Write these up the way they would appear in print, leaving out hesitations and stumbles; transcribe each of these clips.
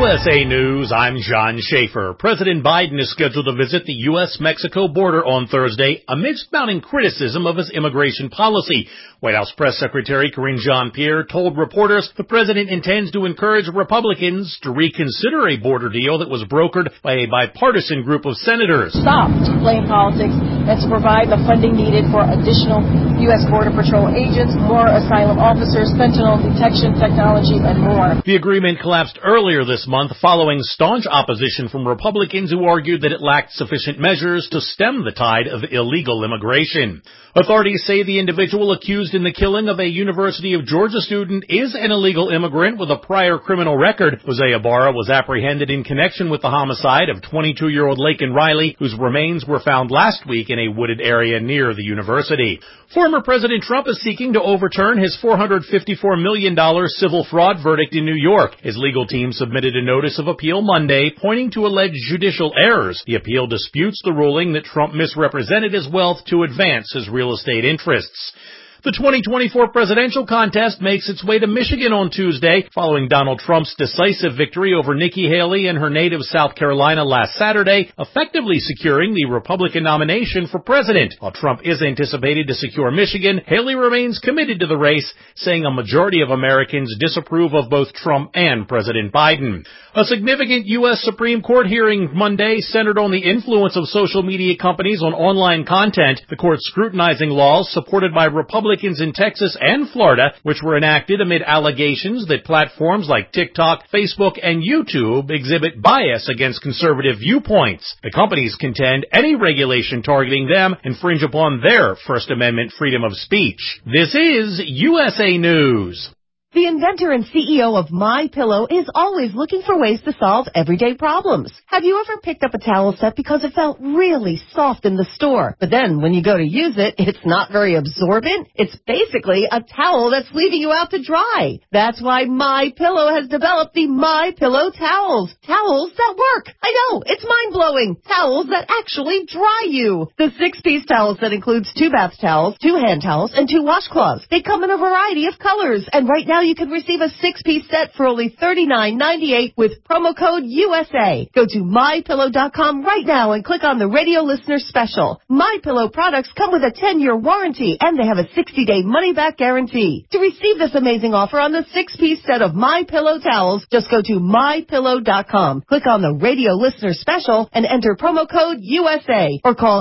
USA News, I'm John Schaefer. President Biden is scheduled to visit the U.S.-Mexico border on Thursday amidst mounting criticism of his immigration policy. White House Press Secretary Karine Jean-Pierre told reporters the president intends to encourage Republicans to reconsider a border deal that was brokered by a bipartisan group of senators. Stop playing politics and to provide the funding needed for additional U.S. Border Patrol agents, more asylum officers, fentanyl detection technology, and more. The agreement collapsed earlier this month following staunch opposition from Republicans who argued that it lacked sufficient measures to stem the tide of illegal immigration. Authorities say the individual accused in the killing of a University of Georgia student is an illegal immigrant with a prior criminal record. Jose Ibarra was apprehended in connection with the homicide of 22-year-old Laken Riley, whose remains were found last week in a wooded area near the university. Former President Trump is seeking to overturn his $454 million civil fraud verdict in New York. His legal team submitted a notice of appeal Monday, pointing to alleged judicial errors. The appeal disputes the ruling that Trump misrepresented his wealth to advance his real estate interests. The 2024 presidential contest makes its way to Michigan on Tuesday, following Donald Trump's decisive victory over Nikki Haley in her native South Carolina last Saturday, effectively securing the Republican nomination for president. While Trump is anticipated to secure Michigan, Haley remains committed to the race, saying a majority of Americans disapprove of both Trump and President Biden. A significant U.S. Supreme Court hearing Monday centered on the influence of social media companies on online content. The court scrutinizing laws supported by Republicans in Texas and Florida, which were enacted amid allegations that platforms like TikTok, Facebook, and YouTube exhibit bias against conservative viewpoints. The companies contend any regulation targeting them infringe upon their First Amendment freedom of speech. This is USA News. The inventor and CEO of MyPillow is always looking for ways to solve everyday problems. Have you ever picked up a towel set because it felt really soft in the store, but then when you go to use it, it's not very absorbent? It's basically a towel that's leaving you out to dry. That's why MyPillow has developed the MyPillow towels. Towels that work. I know, it's mind-blowing. Towels that actually dry you. The 6-piece towel set includes 2 bath towels, 2 hand towels, and 2 washcloths. They come in a variety of colors, and right now you can receive a 6-piece set for only $39.98 with promo code USA. Go to MyPillow.com right now and click on the radio listener special. MyPillow products come with a 10-year warranty and they have a 60-day money-back guarantee. To receive this amazing offer on the 6-piece set of MyPillow towels, just go to MyPillow.com. Click on the radio listener special and enter promo code USA or call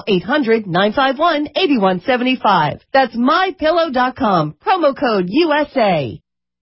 800-951-8175. That's MyPillow.com. Promo code USA.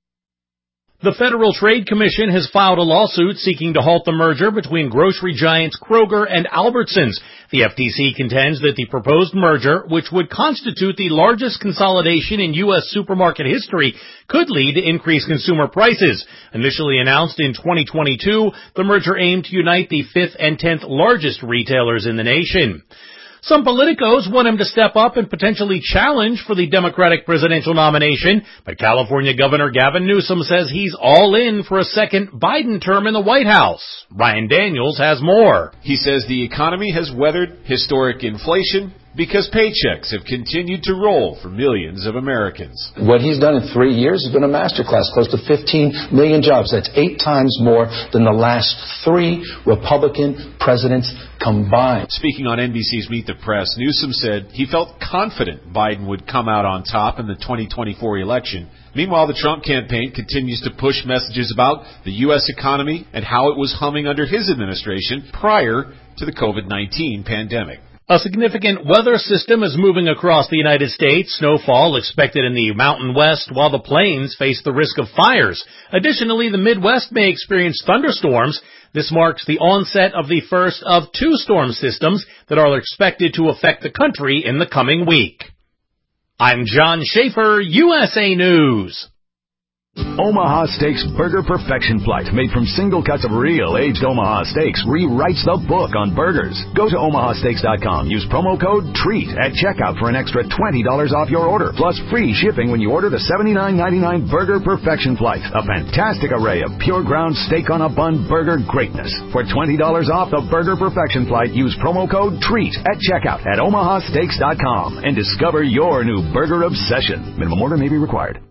The Federal Trade Commission has filed a lawsuit seeking to halt the merger between grocery giants Kroger and Albertsons. The FTC contends that the proposed merger, which would constitute the largest consolidation in U.S. supermarket history, could lead to increased consumer prices. Initially announced in 2022, the merger aimed to unite the 5th and 10th largest retailers in the nation. Some politicos want him to step up and potentially challenge for the Democratic presidential nomination, but California Governor Gavin Newsom says he's all in for a second Biden term in the White House. Ryan Daniels has more. He says the economy has weathered historic inflation because paychecks have continued to roll for millions of Americans. What he's done in 3 years has been a masterclass, close to 15 million jobs. That's 8 times more than the last 3 Republican presidents combined. Speaking on NBC's Meet the Press, Newsom said he felt confident Biden would come out on top in the 2024 election. Meanwhile, the Trump campaign continues to push messages about the U.S. economy and how it was humming under his administration prior to the COVID-19 pandemic. A significant weather system is moving across the United States. Snowfall expected in the Mountain West, while the plains face the risk of fires. Additionally, the Midwest may experience thunderstorms. This marks the onset of the first of 2 storm systems that are expected to affect the country in the coming week. I'm John Schaefer, USA News. Omaha Steaks Burger Perfection Flight, made from single cuts of real aged Omaha steaks, rewrites the book on burgers. Go to omahasteaks.com. Use promo code TREAT at checkout for an extra $20 off your order, plus free shipping when you order the $79.99 Burger Perfection Flight, a fantastic array of pure ground steak on a bun burger greatness. For $20 off the Burger Perfection Flight, use promo code TREAT at checkout at omahasteaks.com and discover your new burger obsession. Minimum order may be required.